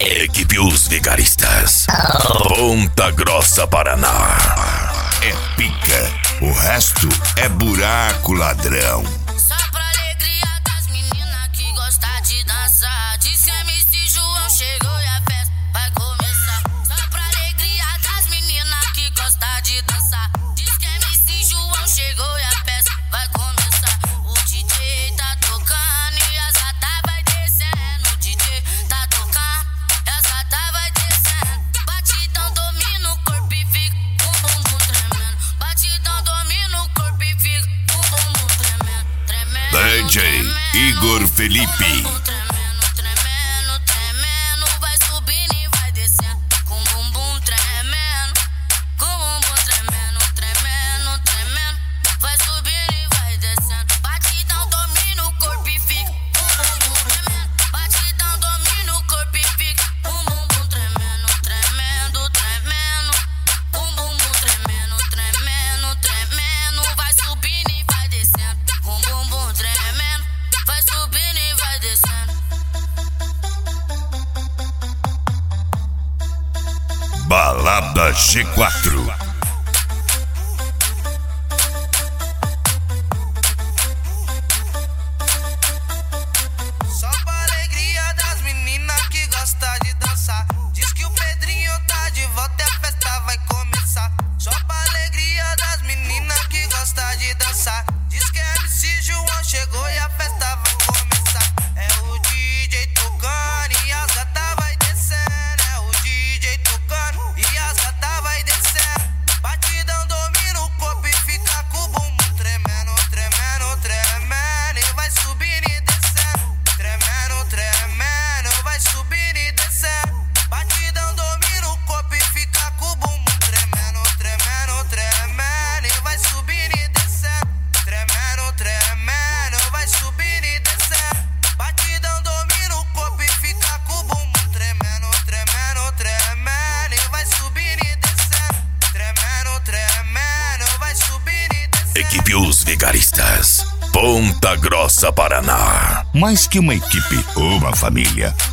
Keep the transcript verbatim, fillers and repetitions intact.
Equipe Os Vigaristas, Ponta Grossa, Paraná. É pica, o resto é buraco, ladrão. Só pra alegria das meninas que gostam de dançar. Diz que M C João chegou e a festa vai começar. Só pra alegria das meninas que gostam de dançar. Diz que M C João chegou e a festa vai começar. O D J tá tocando e as gata vai descendo. O D J tá tocando e as gata vai descendo. Batidão domina o corpo e fica com o bumbum tremendo. Batidão domina o corpo e fica com o bumbum tremendo. Tremendo, D J Igor Felipe. tremendo, tremendo, tremendo. Vai subindo e vai descendo. Com o bumbum tremendo. Com o bumbum tremendo, tremendo, tremendo. Vai subindo e vai descendo. Batidão domina o corpo e fica com o bumbum tremendo. Batidão domina o corpo e fica com o bumbum tremendo, tremendo, tremendo. Com o bumbum tremendo, tremendo, tremendo. Vai subindo e vai descendo. Com o bumbum tremendo. Vai subindo e vai descendo. Balada G quatro. Só pra alegria das meninas que gostam de dançar. Diz que o Pedrinho tá de volta e a festa vai começar. Só pra alegria das meninas que gostam de dançar. Diz que M C João chegou e a festa vai começar. É o D J tocando e as gata vai descendo. É o D J tocando e as gata vai descendo. Batidão domina o corpo e fica com o bumbum tremendo, tremendo, tremendo. E vai subindo e descendo. Tremendo, tremendo, vai subindo e descendo. Batidão domina o corpo e fica com o bumbum tremendo, tremendo, tremendo. E vai subindo e descendo. Tremendo, tremendo, vai subindo e descendo. Batidão domina o corpo e fica com o bumbum tremendo, tremendo, tremendo. E vai subindo e descendo. Tremendo, tremendo, vai subindo e descendo. Equipe Os Vigaristas, Ponta Grossa, Paraná. Mais que uma equipe, uma família.